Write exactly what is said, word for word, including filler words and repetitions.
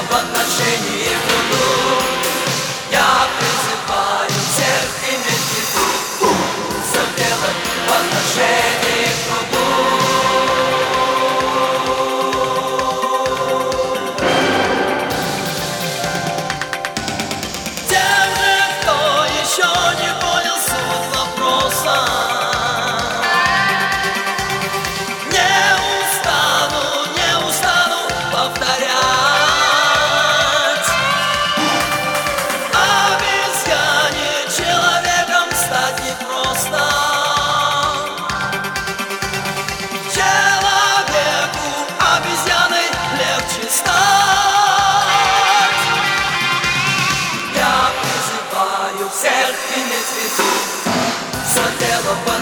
в отношении к труду. Я призываю всех иметь в виду, все делать в отношении к труду. Тем же, кто еще не понял суть вопроса, не устану, не устану повторять. Обезьяне человеком стать непросто. Человеку обезьяной легче стать. Я призываю всех иметь в виду, все дело в